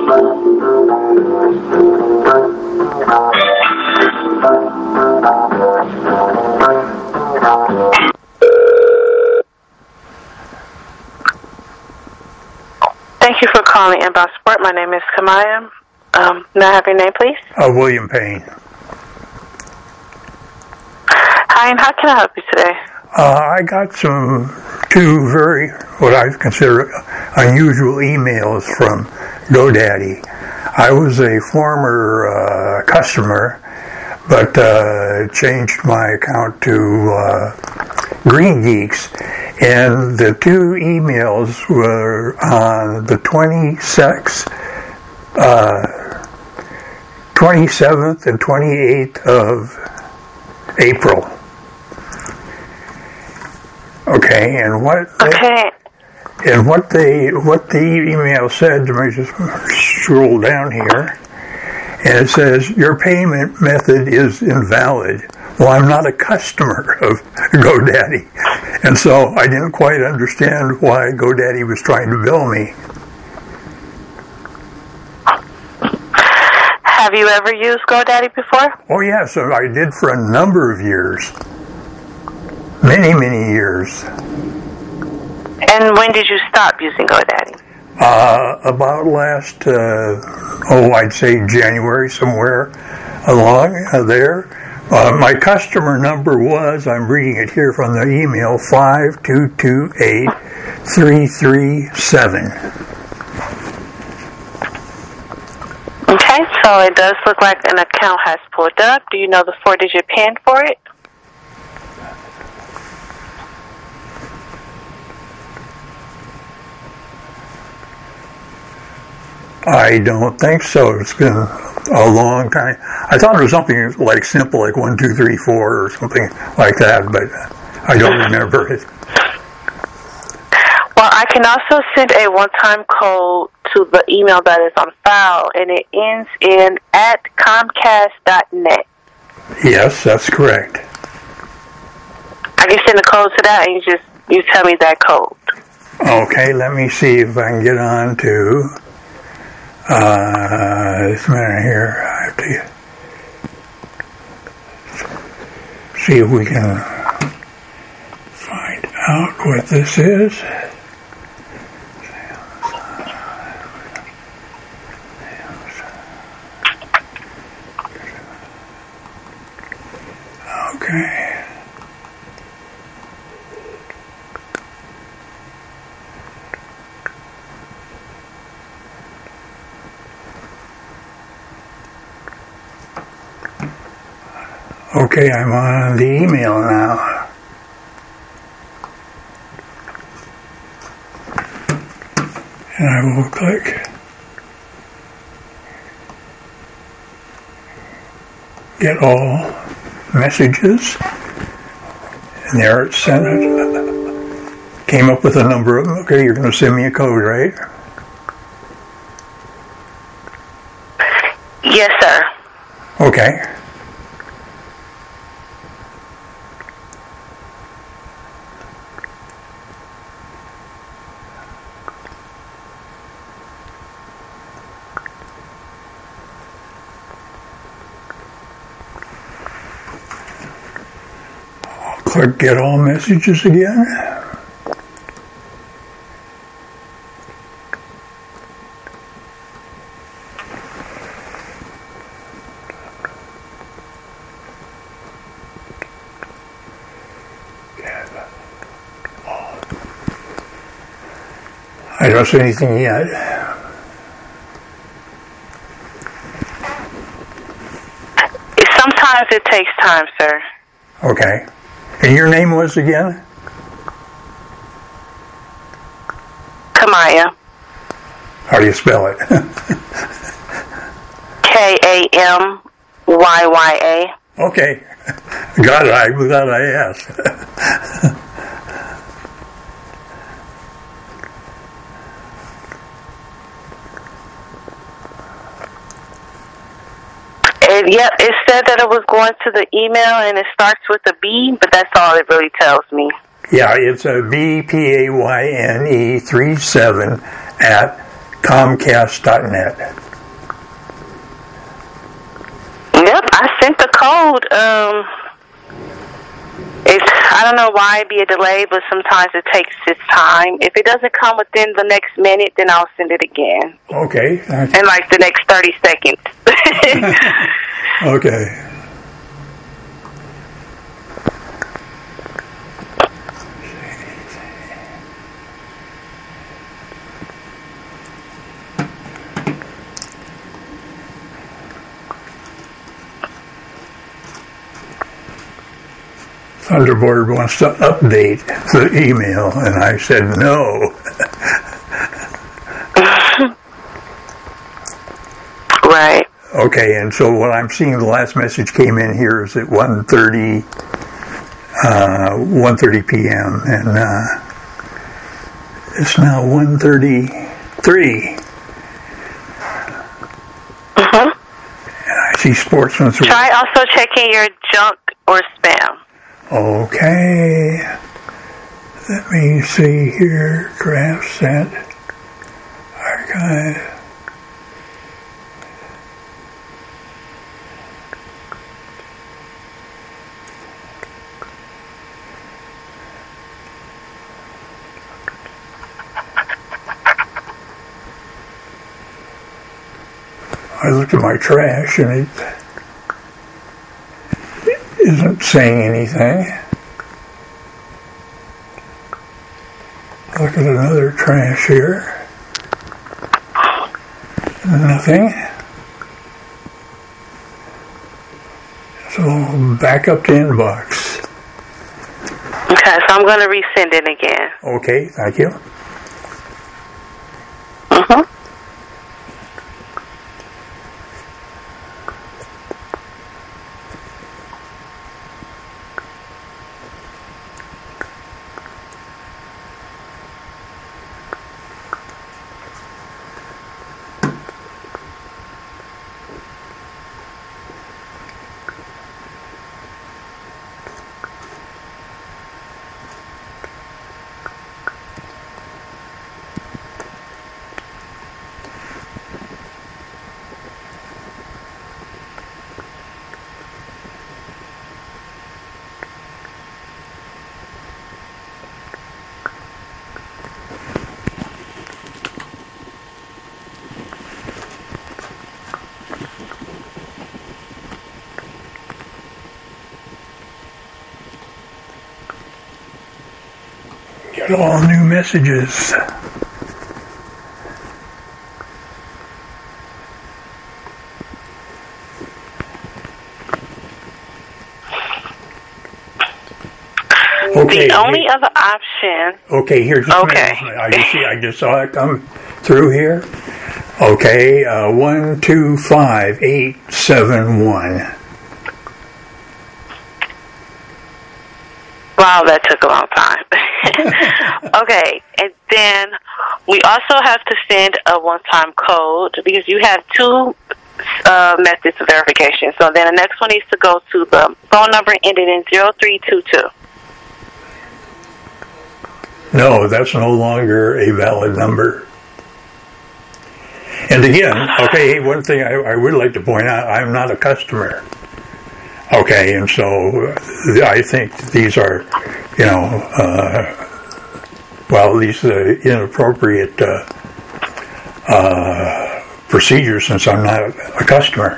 Thank you for calling Inbound Support. My name is Kamaya. May I have your name, please? William Payne. Hi, and how can I help you today? I got two very, what I consider unusual emails from GoDaddy. I was a former customer, but changed my account to Green Geeks. And the two emails were on the 27th and 28th of April. Okay, and what the email said, to me, just scroll down here, and it says, your payment method is invalid. Well, I'm not a customer of GoDaddy, and so I didn't quite understand why GoDaddy was trying to bill me. Have you ever used GoDaddy before? Oh, yes, I did for a number of years. Many, many years. And when did you stop using GoDaddy? About last, I'd say January, somewhere along there. My customer number was, I'm reading it here from the email, 5228337. Okay, so it does look like an account has pulled up. Do you know the 4-digit PIN for it? I don't think so. It's been a long time. I thought it was something like simple, like 1, 2, 3, 4 or something like that, but I don't remember it. Well, I can also send a one-time code to the email that is on file, and it ends in @comcast.net. Yes, that's correct. I can send a code to that, and you tell me that code. Okay, let me see if I can get on to this minute here. I have to see if we can find out what this is. Okay. Okay, I'm on the email now. And I will click Get All Messages. And there it sent it. Came up with a number of them. Okay, you're going to send me a code, right? Yes, sir. Okay. Click Get All Messages again. I don't see anything yet. Sometimes it takes time, sir. Okay. And your name was again? Kamaya. How do you spell it? Kamyya. Okay. Got it. I'm glad I asked. Yep, it said that it was going to the email and it starts with a B, but that's all it really tells me. Yeah, it's a BPAYNE 37 at Comcast.net. Yep, I sent the code. I don't know why it'd be a delay, but sometimes it takes its time. If it doesn't come within the next minute, then I'll send it again. Okay. In like the next 30 seconds. Okay. Thunderbird wants to update the email, and I said no. Right. Okay, and so what I'm seeing, the last message came in here is at 1:30 p.m. and it's now 1:33. And I see Sportsman's. Try also checking your junk or spam. Okay, let me see here. Draft sent. Archive. I looked at my trash and it isn't saying anything. Look at another trash here. Nothing. So back up to inbox. Okay, so I'm going to resend it again. Okay, thank you. Get all new messages. Okay. The only other option. Okay, here's just okay. I just saw it come through here. Okay, 125871. Wow, that took a long time. Okay, and then we also have to send a one-time code because you have two methods of verification. So then the next one needs to go to the phone number ended in 0322. No, that's no longer a valid number. And again, okay, one thing I would like to point out, I'm not a customer. Okay, and so I think these are, these inappropriate procedures since I'm not a customer.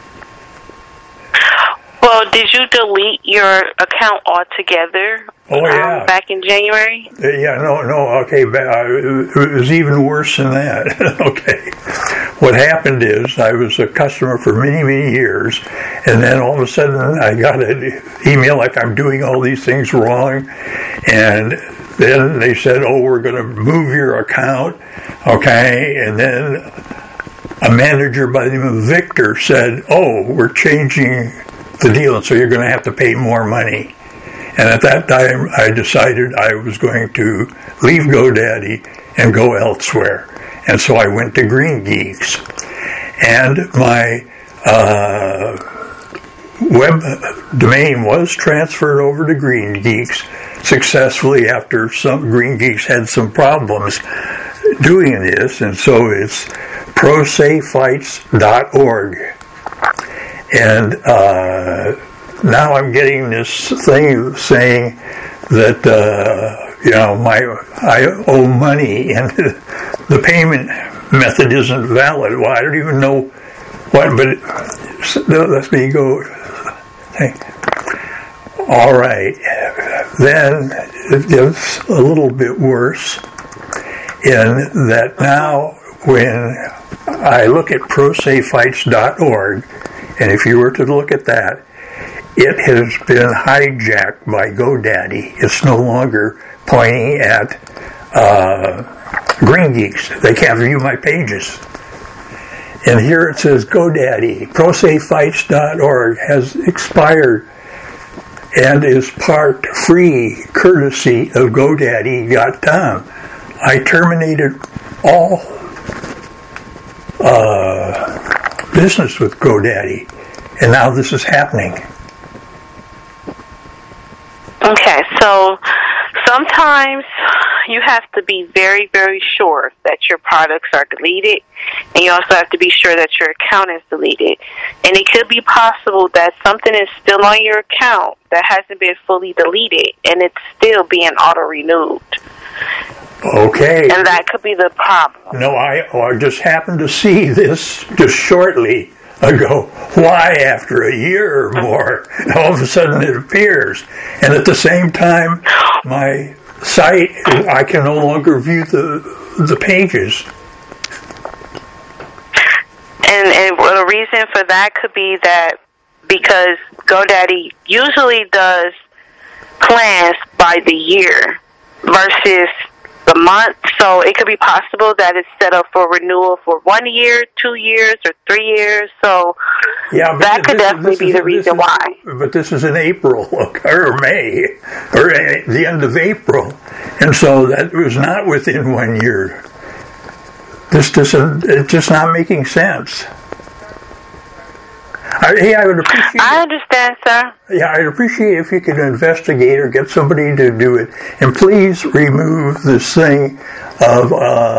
Well, did you delete your account altogether? Oh, yeah. Back in January? Okay, it was even worse than that. Okay. What happened is I was a customer for many, many years, and then all of a sudden I got an email like I'm doing all these things wrong, and then they said, we're going to move your account, okay, and then a manager by the name of Victor said, we're changing the deal, and so you're going to have to pay more money. And at that time, I decided I was going to leave GoDaddy and go elsewhere. And so I went to Green Geeks. And my web domain was transferred over to Green Geeks, successfully after some Green Geeks had some problems doing this, and so it's ProSafeFights.org. And now I'm getting this thing saying that I owe money and the payment method isn't valid. Well, I don't even know what, but let me go. All right. Then it gets a little bit worse in that now when I look at ProSafeFights.org, and if you were to look at that, it has been hijacked by GoDaddy. It's no longer pointing at Green Geeks. They can't view my pages. And here it says GoDaddy, ProSafeFights.org has expired and is part free courtesy of GoDaddy.com. I terminated all business with GoDaddy, and now this is happening. Okay, so sometimes you have to be very, very sure that your products are deleted, and you also have to be sure that your account is deleted. And it could be possible that something is still on your account that hasn't been fully deleted, and it's still being auto-renewed. Okay. And that could be the problem. No, I just happened to see this just shortly ago. Why, after a year or more, all of a sudden it appears. And at the same time, my site, I can no longer view the pages. And the reason for that could be that because GoDaddy usually does plans by the year versus the month, so it could be possible that it's set up for renewal for 1 year, 2 years, or 3 years. So yeah, that could definitely be the reason why. But this is in April or May or the end of April, and so that was not within 1 year. It's just not making sense. I would appreciate. I understand, sir. Yeah, I'd appreciate if you could investigate or get somebody to do it, and please remove this thing of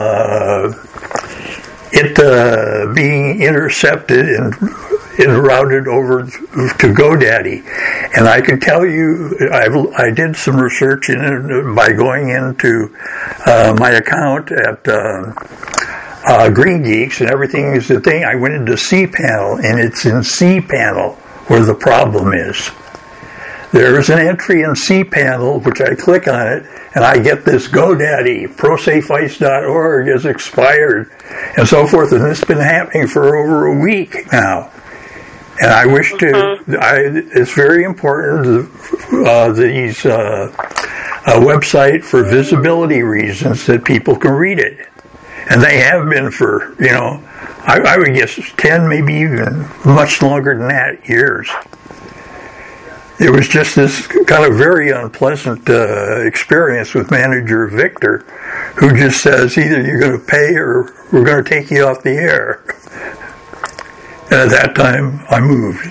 it being intercepted and routed over to GoDaddy. And I can tell you, I did some research in it by going into my account at Green Geeks, and everything is the thing. I went into cPanel, and it's in cPanel where the problem is. There is an entry in cPanel, which I click on it, and I get this GoDaddy, ProSafeFights.org has expired, and so forth, and it's been happening for over a week now. And I wish to, it's very important, these website for visibility reasons that people can read it. And they have been for, I would guess 10, maybe even much longer than that, years. It was just this kind of very unpleasant experience with manager Victor, who just says either you're going to pay or we're going to take you off the air. And at that time, I moved.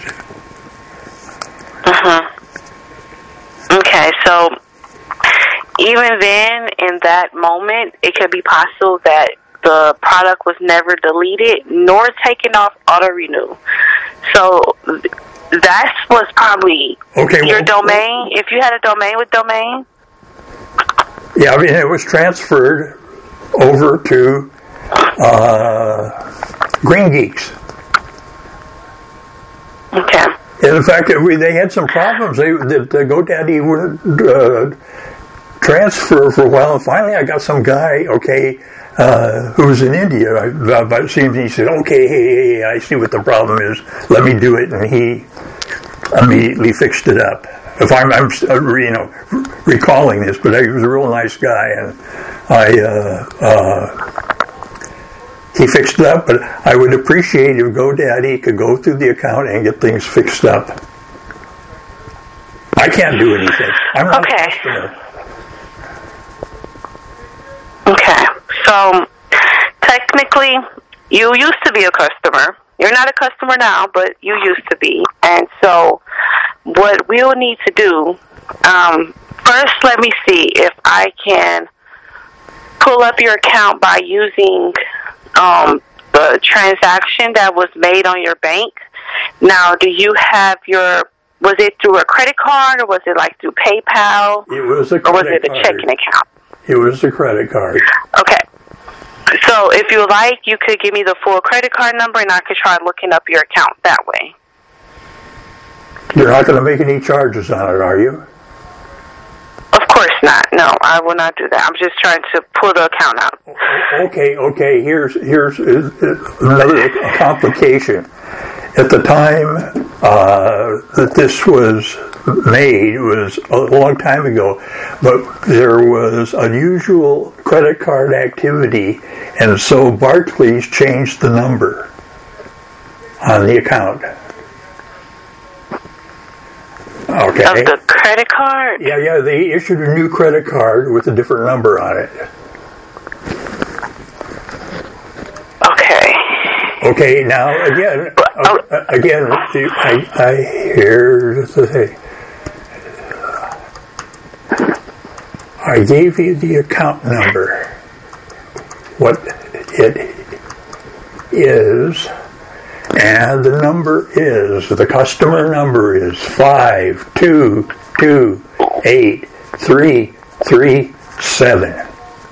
Okay, so even then, in that moment, it could be possible that the product was never deleted nor taken off auto-renew. So that was probably your domain. If you had a domain with domain? Yeah, I mean, it was transferred over to Green Geeks. Okay. And in fact, they had some problems. The GoDaddy wouldn't transfer for a while, and finally I got some guy, who was in India, but it seems he said, hey, I see what the problem is, let me do it, and he immediately fixed it up. If I'm recalling this, but he was a real nice guy, and he fixed it up, but I would appreciate if GoDaddy could go through the account and get things fixed up. I can't do anything. I'm not a customer. Okay, so technically, you used to be a customer. You're not a customer now, but you used to be. And so what we'll need to do First, let me see if I can pull up your account by using the transaction that was made on your bank. Now, do you have was it through a credit card or was it like through PayPal? It was a credit card. Or was it a checking account? It was a credit card. Okay. So if you like, you could give me the full credit card number and I could try looking up your account that way. You're not going to make any charges on it, are you? Of course not. No, I will not do that. I'm just trying to pull the account out. Okay. Here's another complication. At the time that this was made, it was a long time ago, but there was unusual credit card activity, and so Barclays changed the number on the account. Okay. Of the credit card? Yeah, they issued a new credit card with a different number on it. Okay, now again, I hear the thing. I gave you the account number. What it is, and the number is, the customer number is 5228337.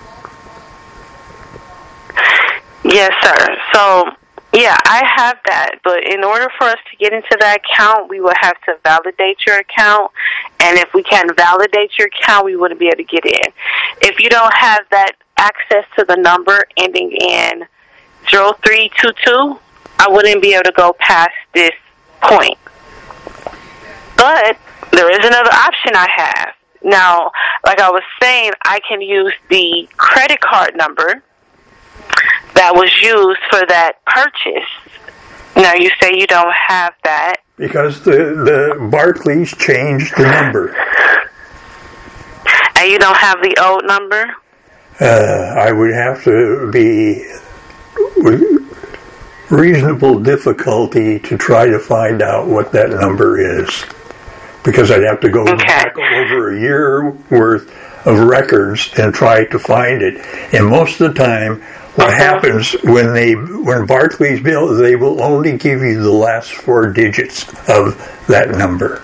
Yes, sir. So, yeah, I have that, but in order for us to get into that account, we will have to validate your account, and if we can't validate your account, we wouldn't be able to get in. If you don't have that access to the number ending in 0322, I wouldn't be able to go past this point. But there is another option I have. Now, like I was saying, I can use the credit card number that was used for that purchase. Now, you say you don't have that. Because the Barclays changed the number. And you don't have the old number? I would have to be with reasonable difficulty to try to find out what that number is. Because I'd have to go back over a year worth of records and try to find it. And most of the time, what happens when Barclays bill, they will only give you the last 4 digits of that number.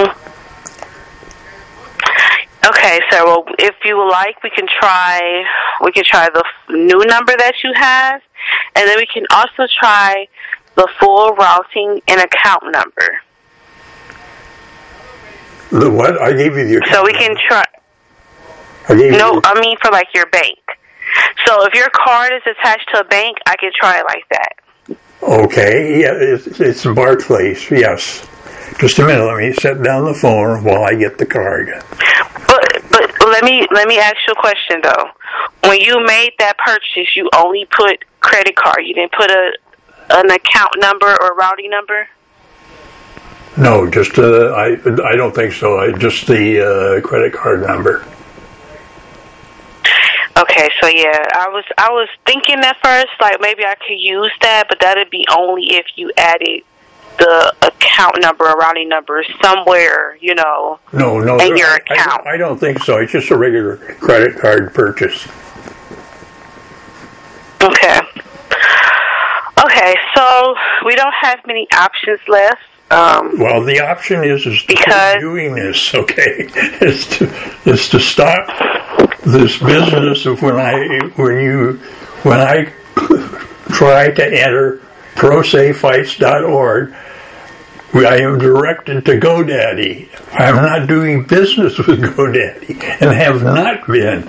Okay, so well, if you would like, we can try the new number that you have, and then we can also try the full routing and account number. The what? I gave you the account. So we can try. I mean for like your bank. So if your card is attached to a bank, I can try it like that. Okay, yeah, it's Barclays, yes. Just a minute, let me set down the phone while I get the card. But let me ask you a question though. When you made that purchase, you only put credit card. You didn't put an account number or routing number? No, just I don't think so. Just the credit card number. Okay, so yeah, I was thinking at first like maybe I could use that, but that'd be only if you added the account number or routing number somewhere, you know, no, in your account. I don't think so. It's just a regular credit card purchase. Okay, so we don't have many options left. Well, the option is to keep doing this, okay? Is to stop this business of when I try to enter prosafefights.org, I am directed to GoDaddy. I'm not doing business with GoDaddy and have not been.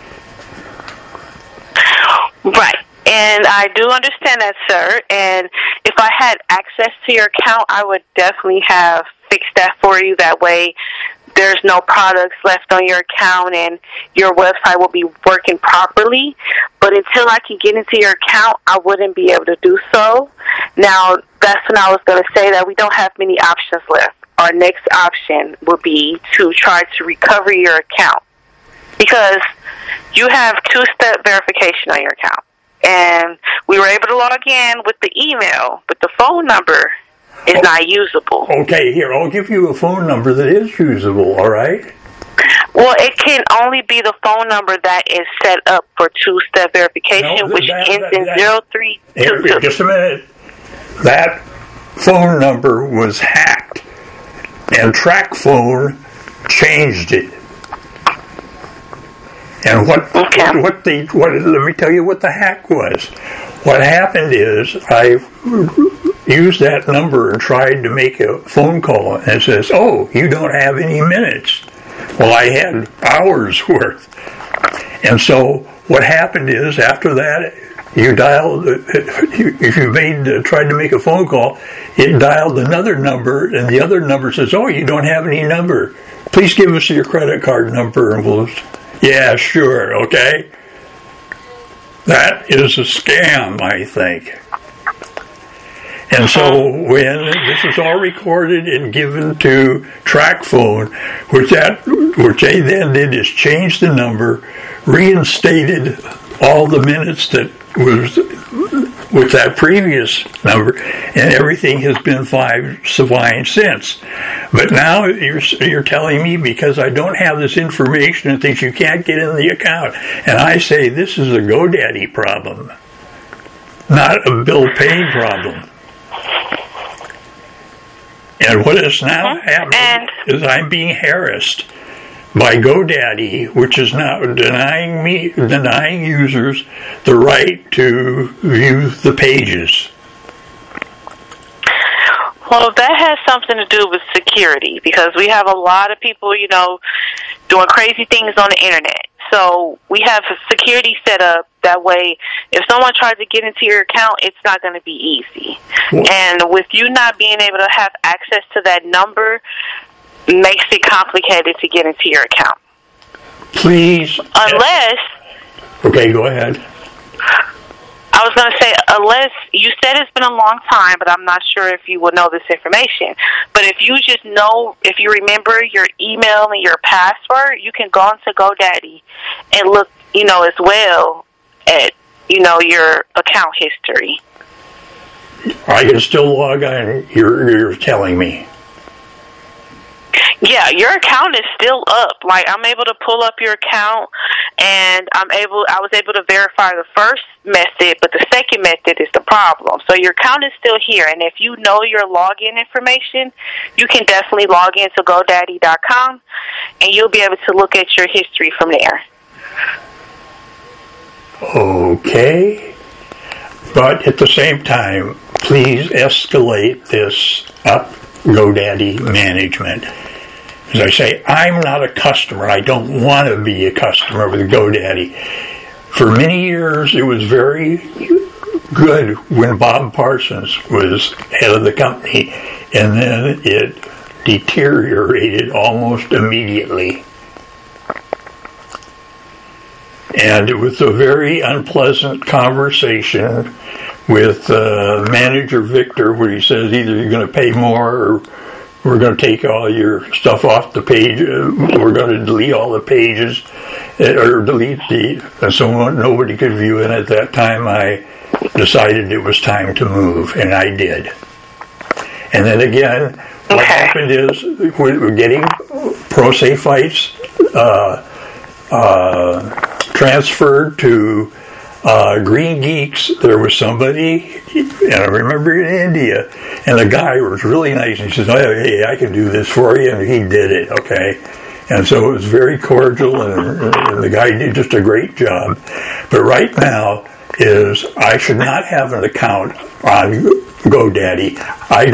Right. And I do understand that, sir. And if I had access to your account, I would definitely have fixed that for you. That way, there's no products left on your account and your website will be working properly. But until I can get into your account, I wouldn't be able to do so. Now, that's when I was going to say that we don't have many options left. Our next option would be to try to recover your account. Because you have two-step verification on your account. And we were able to log in with the email, but the phone number is not usable. Okay, here, I'll give you a phone number that is usable, all right? Well, it can only be the phone number that is set up for two-step verification, which ends in 0322. Just a minute. That phone number was hacked, and TracFone changed it. And let me tell you what the hack was. What happened is I used that number and tried to make a phone call, and it says, "Oh, you don't have any minutes." Well, I had hours worth. And so what happened is, after that, you dialed, if you tried to make a phone call, it dialed another number, and the other number says, "Oh, you don't have any number. Please give us your credit card number." And we'll, yeah, sure, okay. That is a scam, I think. And so when this is all recorded and given to TracFone, which they then did is change the number, reinstated all the minutes that was with that previous number, and everything has been fine since. But now you're telling me, because I don't have this information and things, you can't get in the account. And I say this is a GoDaddy problem, not a bill paying problem. And what is now happening is I'm being harassed by GoDaddy, which is now denying users the right to view the pages. Well, that has something to do with security, because we have a lot of people, doing crazy things on the internet. So we have security set up that way. If someone tries to get into your account, it's not going to be easy. Well, and with you not being able to have access to that number, makes it complicated to get into your account. Please. Unless... Okay, go ahead. I was going to say, unless you said it's been a long time, but I'm not sure if you will know this information. But if you just know, if you remember your email and your password, you can go onto GoDaddy and look, as well at, your account history. I can still log on, you're telling me. Yeah, your account is still up. Like, I'm able to pull up your account, and I was able to verify the first method, but the second method is the problem. So your account is still here, and if you know your login information, you can definitely log into GoDaddy.com, and you'll be able to look at your history from there. Okay. But at the same time, please escalate this up GoDaddy management. As I say, I'm not a customer. I don't want to be a customer with GoDaddy. For many years, it was very good when Bob Parsons was head of the company, and then it deteriorated almost immediately. And it was a very unpleasant conversation with manager Victor, where he says either you're going to pay more or we're going to take all your stuff off the page. We're going to delete all the pages, or delete so nobody could view it. At that time, I decided it was time to move, and I did. And then again, what happened is we're getting ProSafeItes transferred to Green Geeks. There was somebody, and I remember in India, and the guy was really nice. He says, "Oh, hey, I can do this for you," and he did it. Okay, and so it was very cordial, and the guy did just a great job. But right now I should not have an account on GoDaddy. I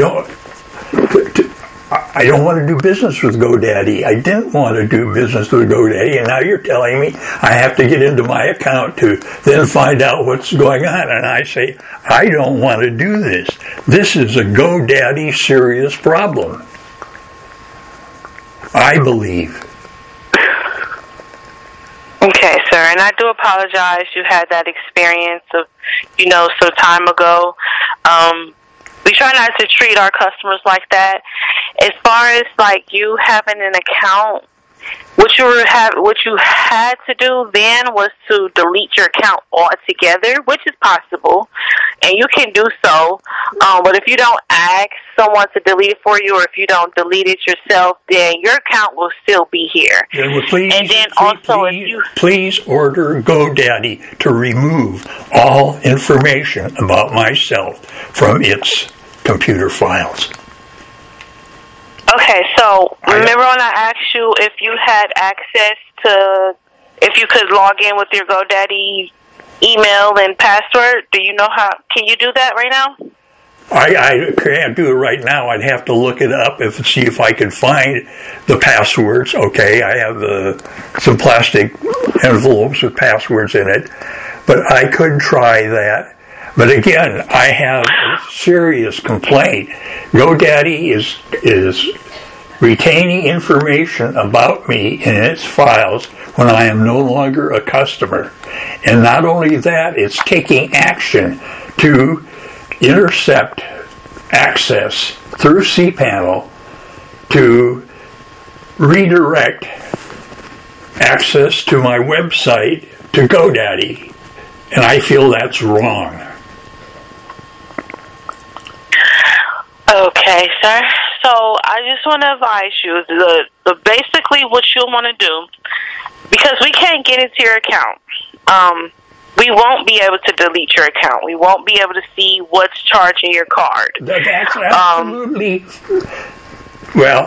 don't want to do business with GoDaddy. I didn't want to do business with GoDaddy, and now you're telling me I have to get into my account to then find out what's going on. And I say, I don't want to do this. This is a GoDaddy serious problem, I believe. Okay, sir, and I do apologize you had that experience of, some time ago. We try not to treat our customers like that. As far as you having an account, what you had to do then was to delete your account altogether, which is possible. and you can do so. But if you don't ask someone to delete it for you, or if you don't delete it yourself, then your account will still be here. Then please, and then also, if you please order GoDaddy to remove all information about myself from its computer files. Okay, so remember when I asked you if you had access to, if you could log in with your GoDaddy email and password? Do you know how? Can you do that right now? I can't do it right now. I'd have to look it up and see if I can find the passwords. Okay, I have some plastic envelopes with passwords in it, but I could try that. But again, I have a serious complaint. GoDaddy is retaining information about me in its files when I am no longer a customer. And not only that, it's taking action to intercept access through cPanel to redirect access to my website to GoDaddy. And I feel that's wrong. Okay, sir. So I just want to advise you, the basically what you'll want to do, because we can't get into your account. We won't be able to delete your account. We won't be able to see what's charging your card. That's absolutely... Well,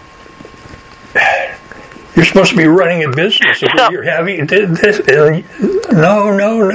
you're supposed to be running a business. So, you're having this. No.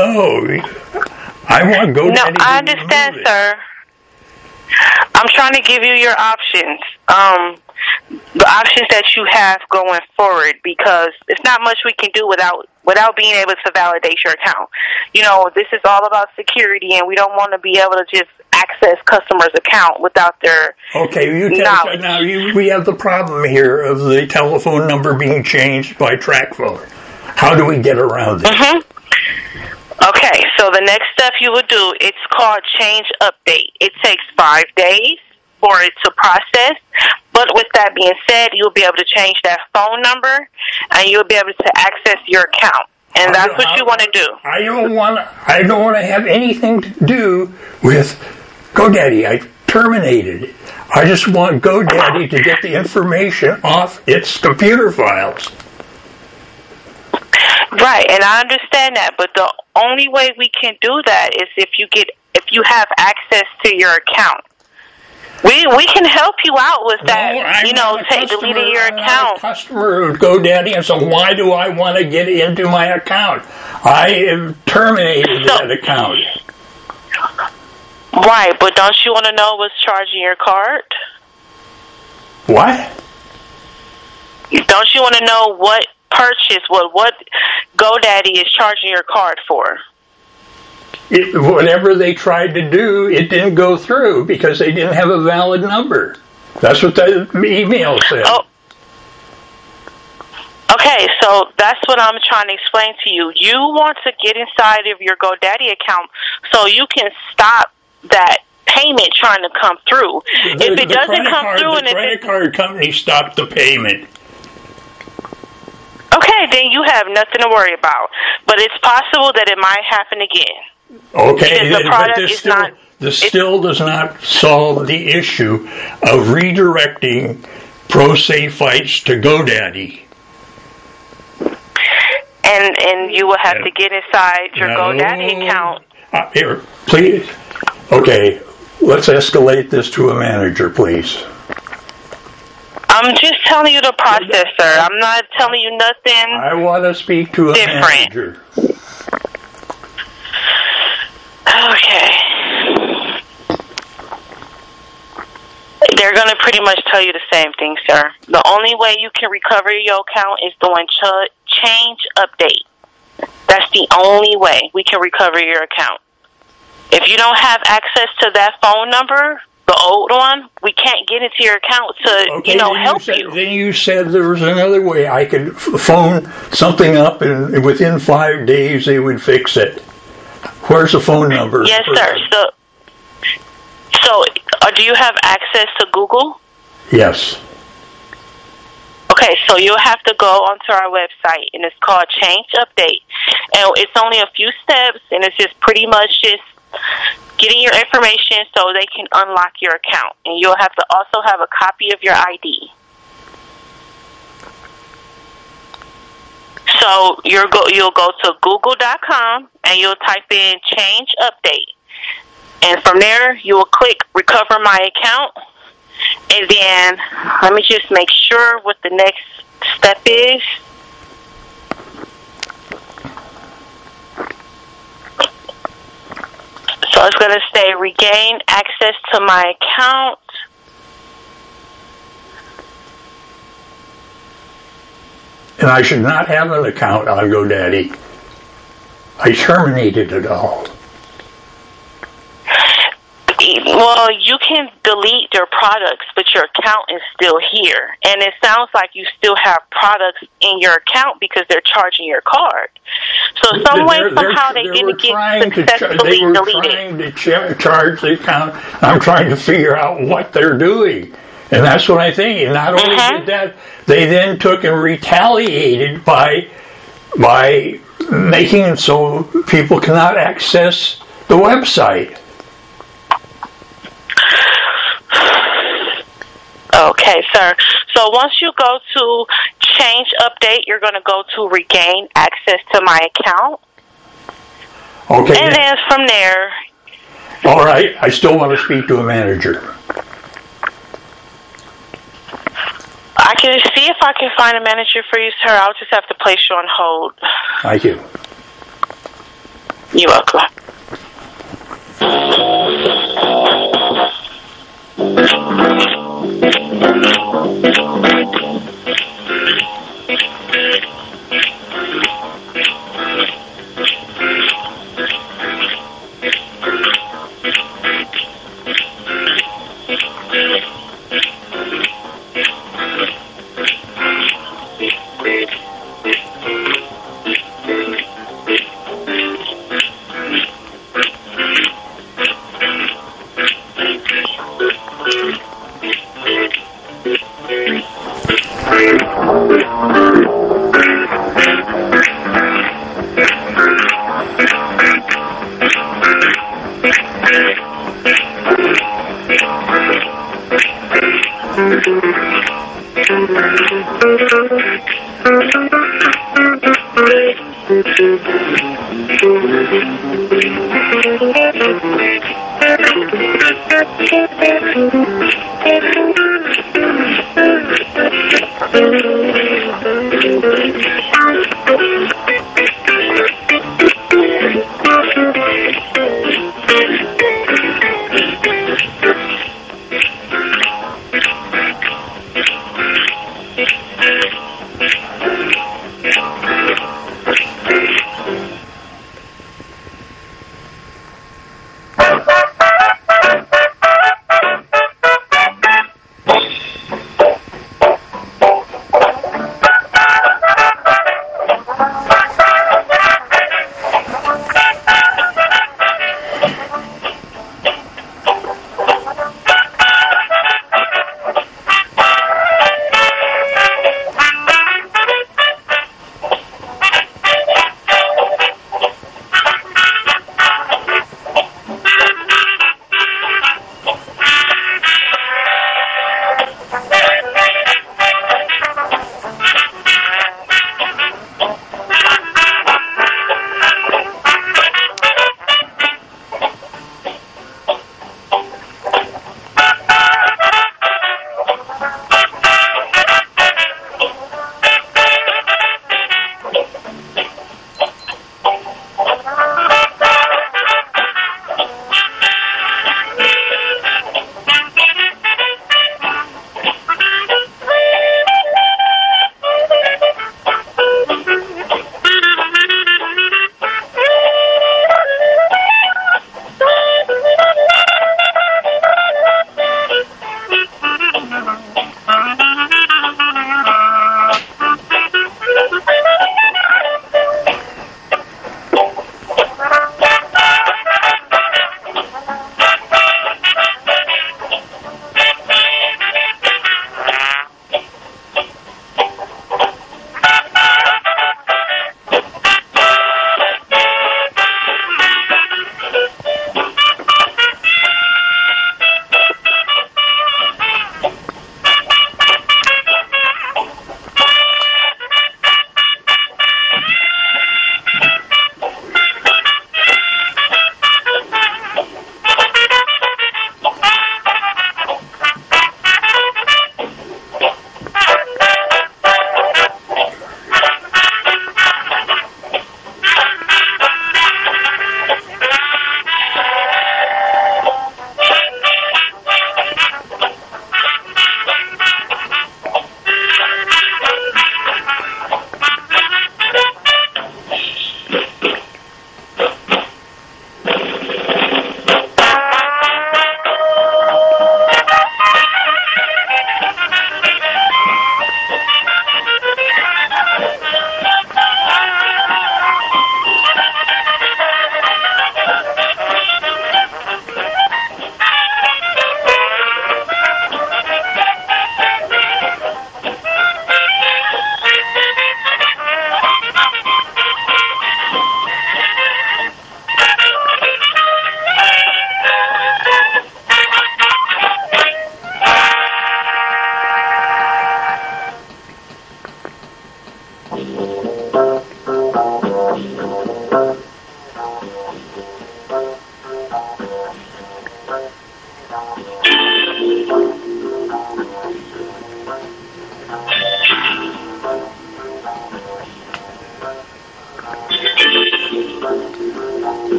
I want GoDaddy. No, I understand, sir. I'm trying to give you your options. The options that you have going forward, because it's not much we can do without being able to validate your account. You know, this is all about security, and we don't want to be able to just access customers' account without their knowledge. Now we have the problem here of the telephone number being changed by TracFone. How do we get around this? Mm-hmm. Okay, so the next step you would do, it's called change update. It takes 5 days for it to process. But with that being said, you'll be able to change that phone number, and you'll be able to access your account. And that's what you want to do. I don't want to have anything to do with GoDaddy. I terminated it. I just want GoDaddy to get the information off its computer files. Right, and I understand that, but the only way we can do that is if you have access to your account. We can help you out with that. Deleting your account. I'm not a customer of GoDaddy, and so why do I want to get into my account? I have terminated that account. Right, but don't you want to know what's charging your card? What? Don't you want to know what purchase, what GoDaddy is charging your card for? Whatever they tried to do, it didn't go through because they didn't have a valid number. That's what the email said. Oh. Okay, so that's what I'm trying to explain to you. You want to get inside of your GoDaddy account so you can stop that payment trying to come through. If it doesn't come through, the credit card company stopped the payment. Okay, then you have nothing to worry about. But it's possible that it might happen again. Okay, but this still does not solve the issue of redirecting ProSafeFights to GoDaddy. And you will have to get inside your GoDaddy account. Here, please. Okay, let's escalate this to a manager, please. I'm just telling you the process, sir. I'm not telling you nothing. I want to speak to a manager. Okay. They're going to pretty much tell you the same thing, sir. The only way you can recover your account is doing change update. That's the only way we can recover your account. If you don't have access to that phone number, the old one, we can't get into your account to, help you. Then you said there was another way I could phone something up, and within 5 days they would fix it. Where's the phone number? Yes, sir. So do you have access to Google? Yes. Okay, so you'll have to go onto our website, and it's called Change Update. And it's only a few steps, and it's just pretty much just getting your information so they can unlock your account. And you'll have to also have a copy of your ID. So you'll go to google.com and you'll type in change update. And from there, you will click recover my account. And then let me just make sure what the next step is. So it's going to say regain access to my account. And I should not have an account on GoDaddy. I terminated it all. Well, you can delete their products, but your account is still here. And it sounds like you still have products in your account because they're charging your card. So some way, somehow, they're going to get successfully deleted. They were trying to charge the account. I'm trying to figure out what they're doing. And that's what I think. And not only did that, they then took and retaliated by making it so people cannot access the website. Okay, sir. So once you go to change update, you're going to go to regain access to my account. Okay. And then from there... All right. I still want to speak to a manager. I can see if I can find a manager for you, sir. I'll just have to place you on hold. Thank you. You're welcome.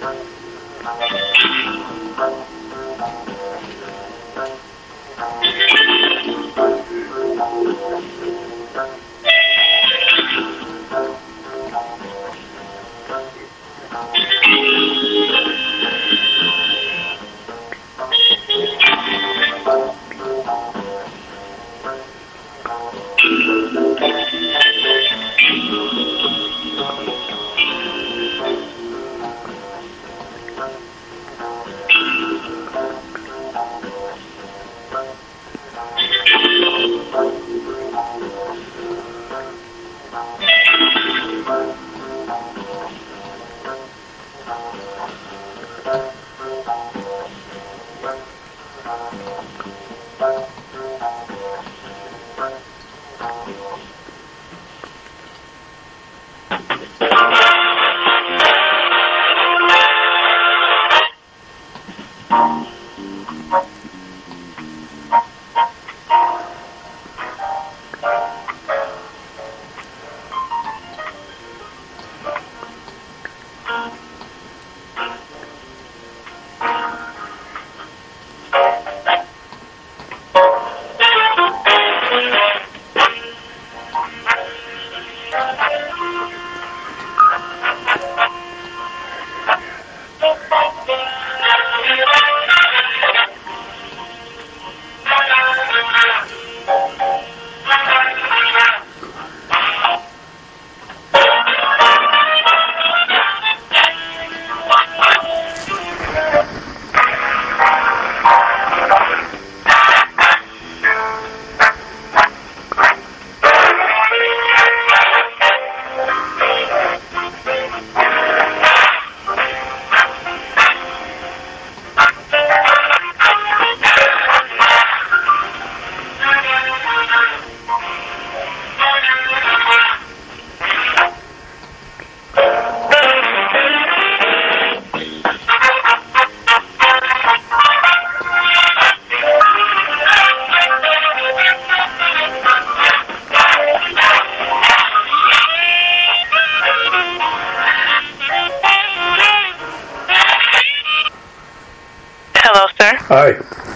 Hello, sir. Hi.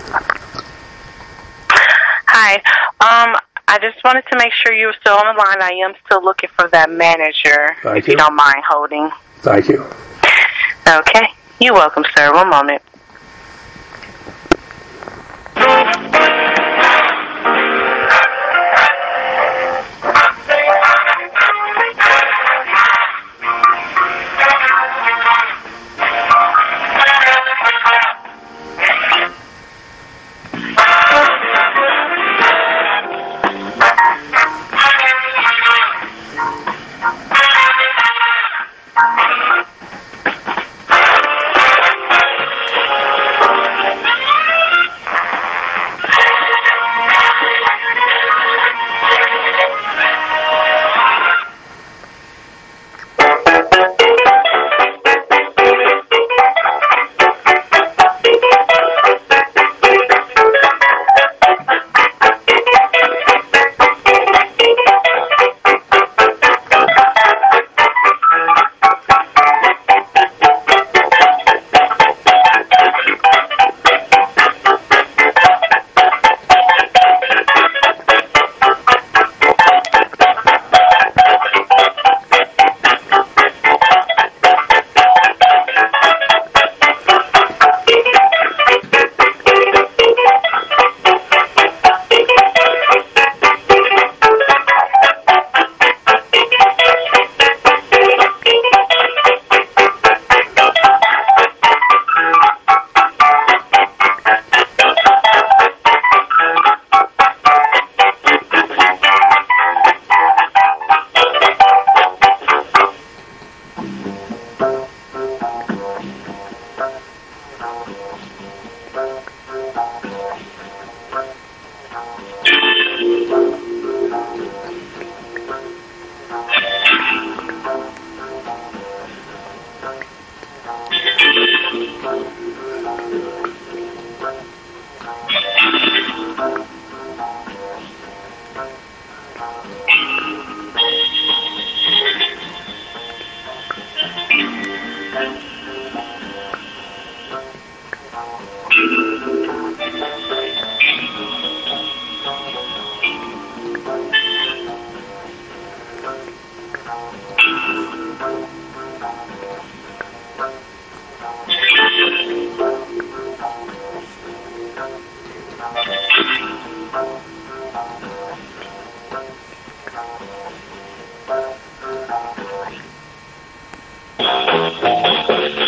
Hi. I just wanted to make sure you were still on the line. I am still looking for that manager, Thank if you don't mind holding. Thank you. Okay. You're welcome, sir. One moment.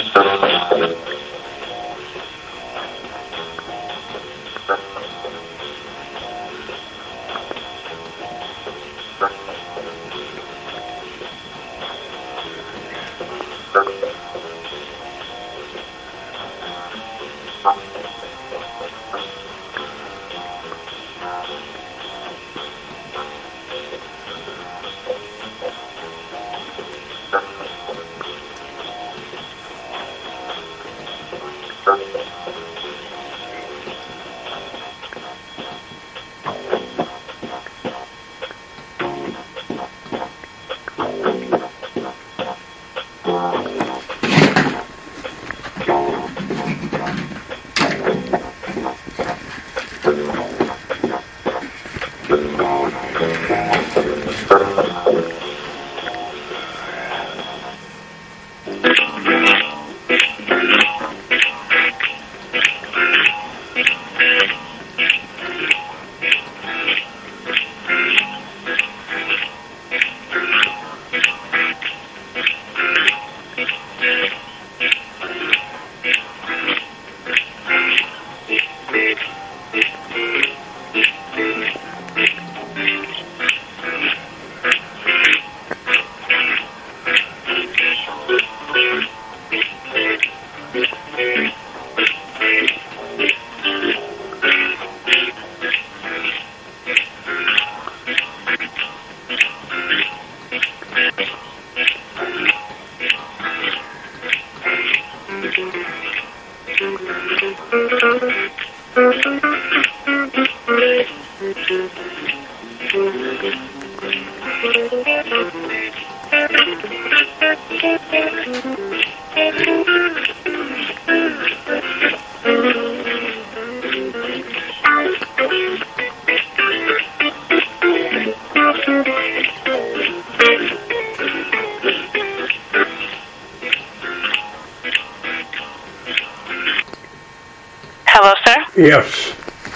Hello, sir? Yes.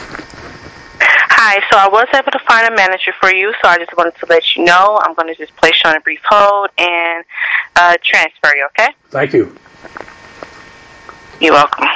Hi, so I was able to find a manager for you, so I just wanted to let you know. I'm going to just place you on a brief hold and transfer you, okay? Thank you. You're welcome.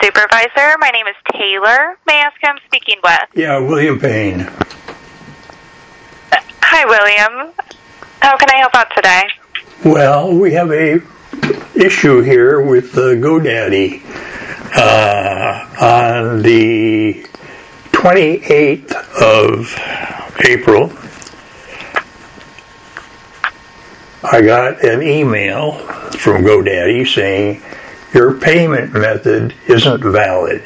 supervisor. My name is Taylor. May I ask who I'm speaking with? Yeah, William Payne. Hi, William. How can I help out today? Well, we have a issue here with GoDaddy. On the 28th of April, I got an email from GoDaddy saying your payment method isn't valid.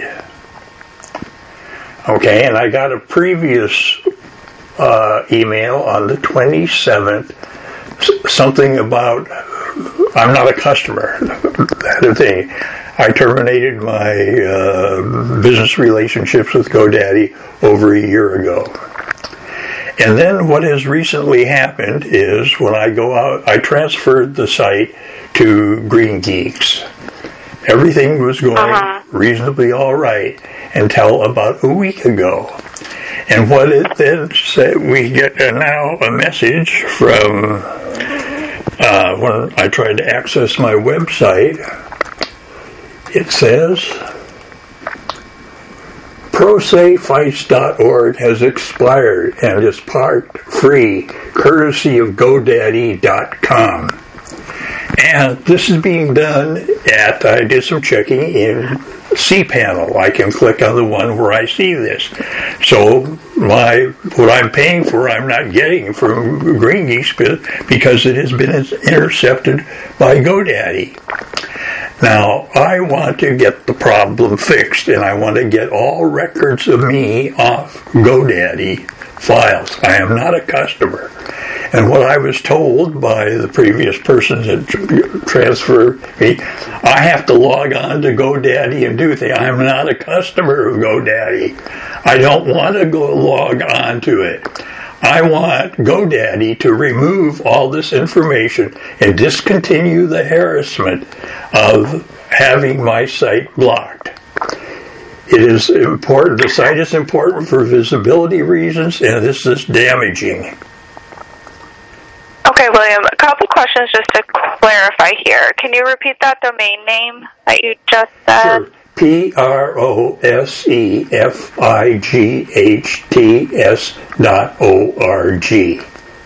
Okay, and I got a previous email on the 27th, something about I'm not a customer. That thing. I terminated my business relationships with GoDaddy over a year ago. And then what has recently happened is when I go out, I transferred the site to Green Geeks. Everything was going reasonably all right until about a week ago. And what it then said, we get now a message from when I tried to access my website. It says, ProSafeFights.org has expired and is part free, courtesy of GoDaddy.com. And this is being done I did some checking in cPanel. I can click on the one where I see this. So what I'm paying for, I'm not getting from Green Geeks because it has been intercepted by GoDaddy. Now, I want to get the problem fixed, and I want to get all records of me off GoDaddy files. I am not a customer. And what I was told by the previous person that transferred me, I have to log on to GoDaddy and do things. I'm not a customer of GoDaddy. I don't want to go log on to it. I want GoDaddy to remove all this information and discontinue the harassment of having my site blocked. It is important. The site is important for visibility reasons, and this is damaging. Okay, William, a couple questions just to clarify here. Can you repeat that domain name that you just said? Sure. PROSEFIGHTS.org.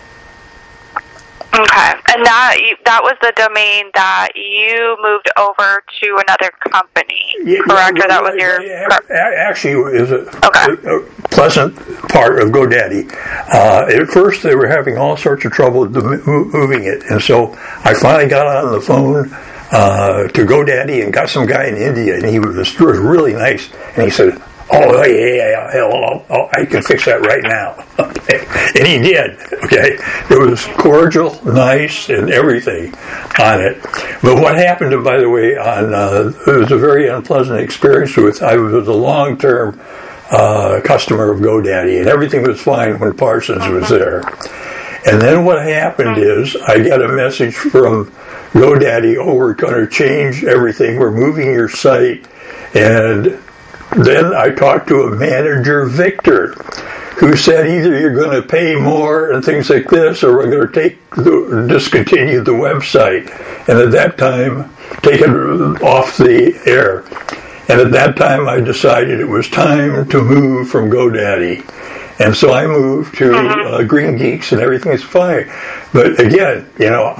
Okay, and that was the domain that you moved over to another company, correct? Or that was your... Actually, it was a pleasant part of GoDaddy. At first, they were having all sorts of trouble moving it, and so I finally got on the phone to GoDaddy and got some guy in India, and he was really nice, and he said, "Oh, yeah, I can fix that right now." Okay. And he did, okay? It was cordial, nice, and everything on it. But what happened, by the way, it was a very unpleasant experience I was a long-term customer of GoDaddy, and everything was fine when Parsons was there. And then what happened is I got a message from GoDaddy, we're going to change everything, we're moving your site, and then I talked to a manager, Victor, who said either you're going to pay more and things like this, or we're going to discontinue the website, and at that time take it off the air. And at that time I decided it was time to move from GoDaddy. And so I moved to Green Geeks, and everything is fine. But again,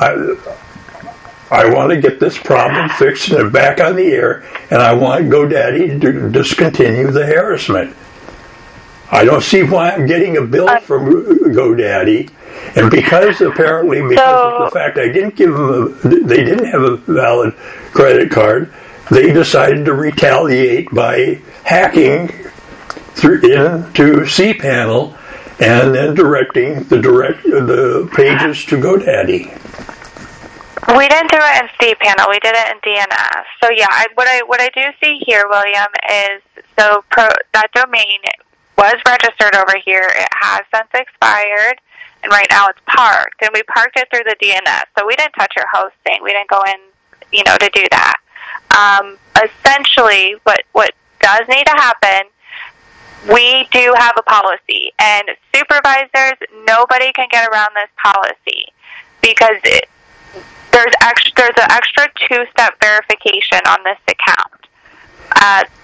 I want to get this problem fixed and back on the air, and I want GoDaddy to discontinue the harassment. I don't see why I'm getting a bill from GoDaddy, and because of the fact they didn't have a valid credit card, they decided to retaliate by hacking into cPanel and then directing the pages to GoDaddy. We didn't do it in cPanel. We did it in DNS. So yeah, what I do see here, William, is that domain was registered over here. It has since expired, and right now it's parked. And we parked it through the DNS. So we didn't touch your hosting. We didn't go in, to do that. Essentially, what does need to happen, we do have a policy, and supervisors, nobody can get around this policy because there's an extra two-step verification on this account.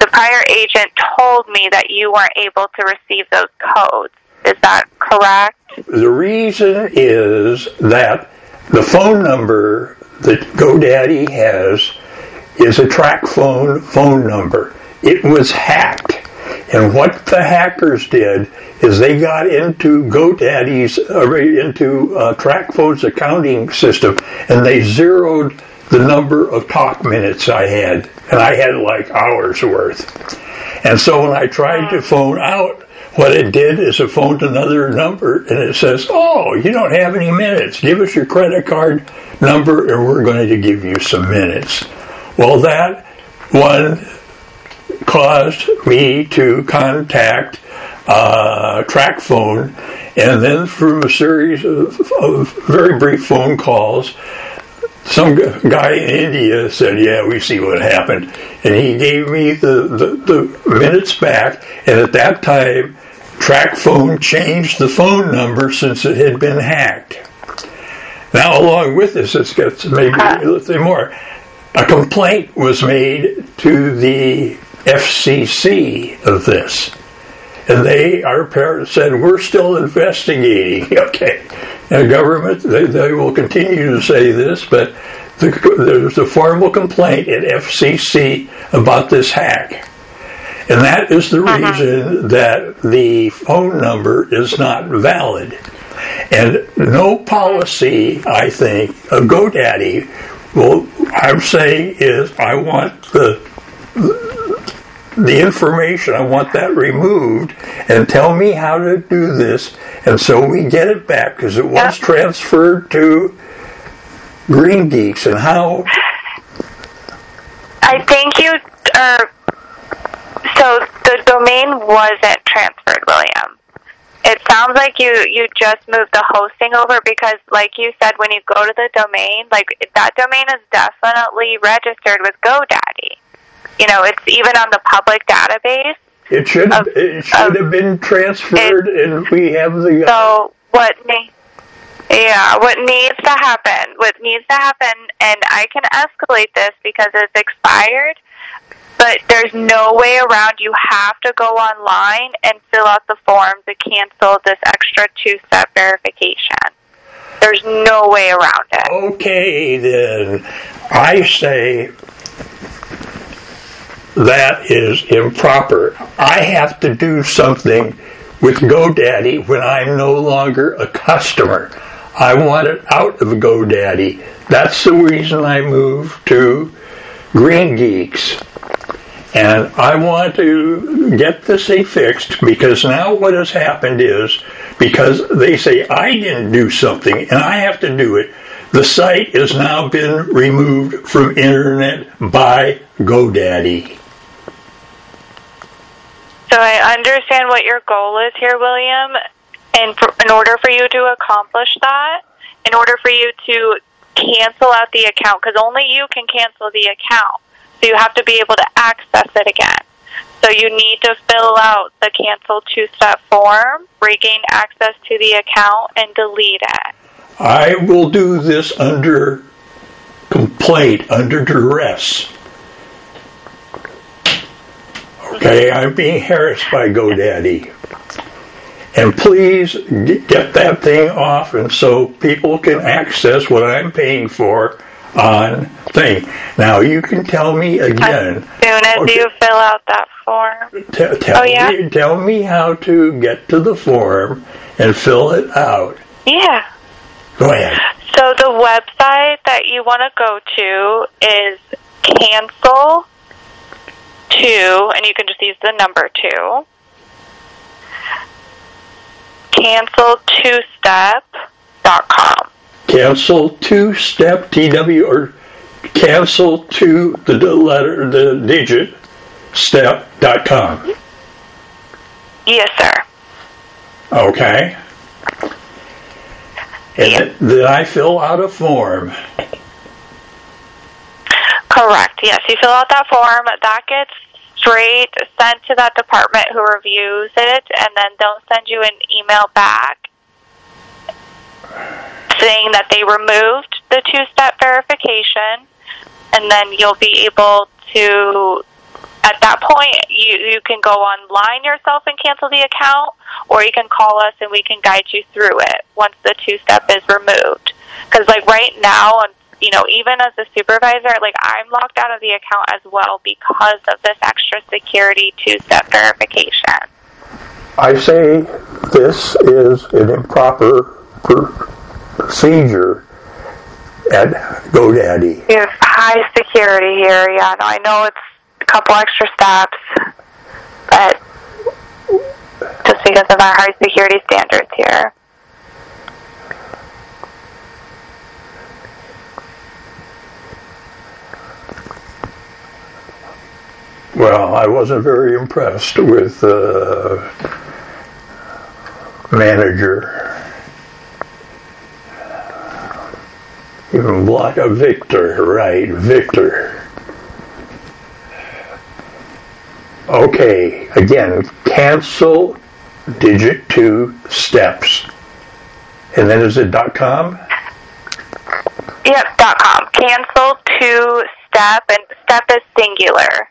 the prior agent told me that you weren't able to receive those codes. Is that correct? The reason is that the phone number that GoDaddy has is a track phone number. It was hacked. And what the hackers did is they got into GoDaddy's, into TrackPhone's accounting system, and they zeroed the number of talk minutes I had. And I had like hours worth. And so when I tried to phone out, what it did is it phoned another number, and it says, oh, you don't have any minutes. Give us your credit card number, and we're going to give you some minutes. Well, that one caused me to contact TrackPhone, and then through a series of very brief phone calls, some guy in India said, yeah, we see what happened. And he gave me the minutes back, and at that time, TrackPhone changed the phone number since it had been hacked. Now, along with this, it gets maybe a little bit more. A complaint was made to the FCC of this. And our parents said, we're still investigating. Okay. The government, they will continue to say this, but there's a formal complaint at FCC about this hack. And that is the reason that the phone number is not valid. And no policy, I think, of GoDaddy, I'm saying is I want the information, I want that removed, and tell me how to do this, and so we get it back, because it was transferred to Green Geeks, and how... I think you... so the domain wasn't transferred, William. It sounds like you just moved the hosting over, because like you said, when you go to the domain, like that domain is definitely registered with GoDaddy. You know, it's even on the public database. It should have been transferred, and we have the... So what needs to happen, and I can escalate this because it's expired, but there's no way around. You have to go online and fill out the form to cancel this extra two-step verification. There's no way around it. Okay, then. I say that is improper. I have to do something with GoDaddy when I'm no longer a customer. I want it out of GoDaddy. That's the reason I moved to Green Geeks. And I want to get this thing fixed, because now what has happened is, because they say I didn't do something and I have to do it, the site has now been removed from internet by GoDaddy. So I understand what your goal is here, William, and in order for you to accomplish that, in order for you to cancel out the account, because only you can cancel the account, so you have to be able to access it again. So you need to fill out the cancel two-step form, regain access to the account, and delete it. I will do this under complaint, under duress. Okay, I'm being harassed by GoDaddy. And please get that thing off, and so people can access what I'm paying for on thing. Now, you can tell me again. As soon as you fill out that form. Tell me how to get to the form and fill it out. Yeah. Go ahead. So the website that you want to go to is cancel2, and you can just use the number 2. Cancel2step.com. Cancel 2-step, TW, or cancel to the digit, step.com. Yes, sir. Okay. And then I fill out a form. Correct. Yes, you fill out that form. That gets straight sent to that department who reviews it, and then they'll send you an email back saying that they removed the two-step verification, and then you'll be able to at that point, you can go online yourself and cancel the account, or you can call us and we can guide you through it once the two-step is removed. Because, like, right now, you know, even as a supervisor, like, I'm locked out of the account as well because of this extra security two-step verification. I say this is an improper procedure at GoDaddy. We have high security here, yeah. No, I know it's a couple extra steps, but just because of our high security standards here. Well, I wasn't very impressed with the manager. Even block a Victor, right, Victor. Okay, again, cancel digit 2 steps. And then is it .com? Yep, .com. Cancel to step, and step is singular.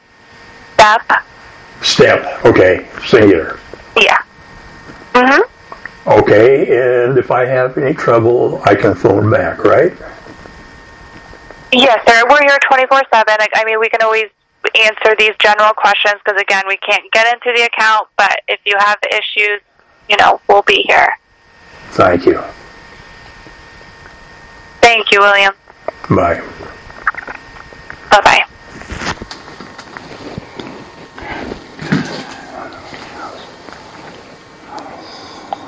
Step, okay, singular. Yeah. Mm-hmm. Okay, and if I have any trouble, I can phone back, right? Yes, sir. We're here 24/7. I mean, we can always answer these general questions because, again, we can't get into the account, but if you have issues, you know, we'll be here. Thank you. Thank you, William. Bye. Bye-bye.